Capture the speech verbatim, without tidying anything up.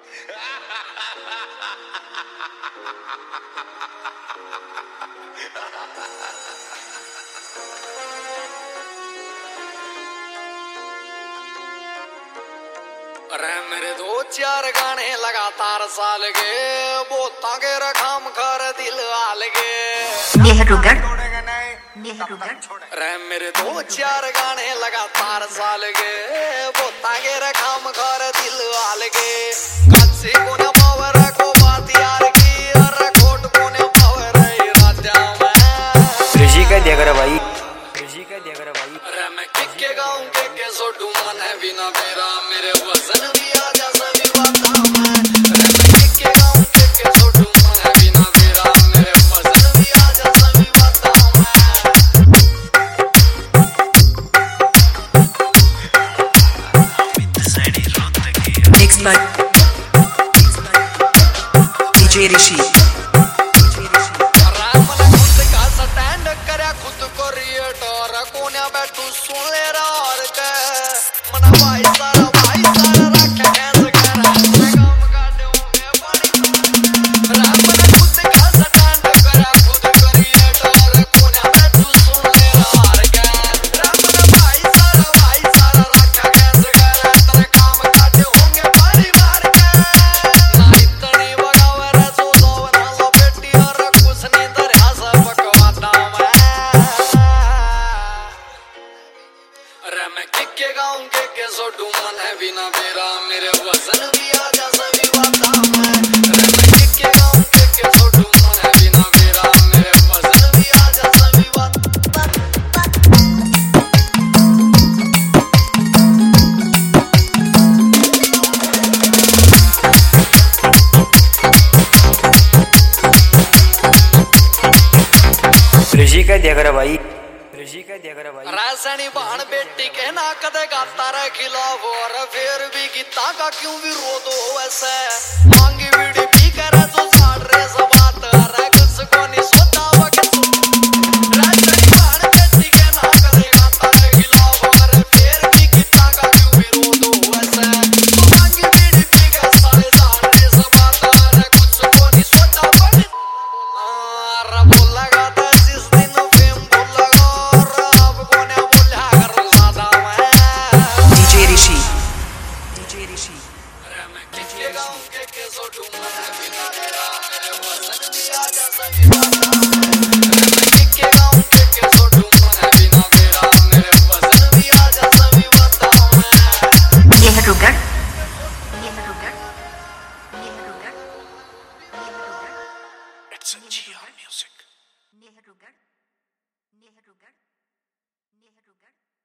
अरे मेरे दो चार गाने लगातार साल के बोता के रखाम कर दिल आल के नेहरूगढ़ नेहरूगढ़ अरे मेरे दो चार गाने लगातार साल के बोता के रखाम कर दिल आल के कच्ची कोने पावर को बात यार की अरे खोट कोने पावर राजा में ऋषि का देख रहा भाई ऋषि का देख रहा भाई अरे मैं किक्के गाऊं के के सोटू मन है बिना मेरा मेरे वजन भी आ जा सभी बाता मैं अरे मैं किक्के गाऊं के के सोटू मन है बिना मेरा मेरे वजन भी आ जा सभी बाता Mixed by D J Rishi. कोने बैठू सुन ले रार के मना भाई सारा भाई सारा रखे कैसे करा काम काटे में बड़ी राम मना खुद का स्टैंड करा खुद करिए डर कोने बैठू सुन ले रार के राम मना भाई सारा भाई सारा रखे कैसे करा तेरे काम काटे होंगे परिवार के ना इतनी बगावे रे सो सो ना लो बेटी और कुछ नहीं दरिया से बकवाता मैं अरे मैं किक्के गाऊं के के सोटू मन है बिना मेरा मेरे वजन भी आ जा सभी बाता मैं अरे मैं किक्के गाऊं के के सोटू मन है बिना मेरा मेरे वजन भी आ जा सभी बाता ऋषि का देख रहा भाई ऋषि का देख रहा भाई रासनी बहन बेटी के ना कदे गाता रे खिलाफ और फिर भी गीता का क्यों विरोध हो ऐसे मांगी बीड़ी पी कर तो साड़ रे सब बात अरे कुछ को नहीं सोचा वक्त रासनी बहन बेटी के ना कदे गाता रे खिलाफ और फिर भी गीता का क्यों विरोध हो ऐसे मांगी बीड़ी पी कर साड़े साड़ रे सब बात अरे कुछ को नहीं सोचा वक्त अरे बोला गाता जिस दिन फेम बोला D J Rishi. D J Rishi. अरे मैं किक्के गाऊं के के सोटू मन है बिना मेरा मेरे वजन भी आ जा सभी बाता अरे मैं किक्के गाऊं के के सोटू मन है बिना मेरा मेरे वजन भी आ जा सभी बाता मैं Nehrugarh Nehrugarh Nehrugarh Nehrugarh It's a G R music Nehrugarh Nehrugarh Nehrugarh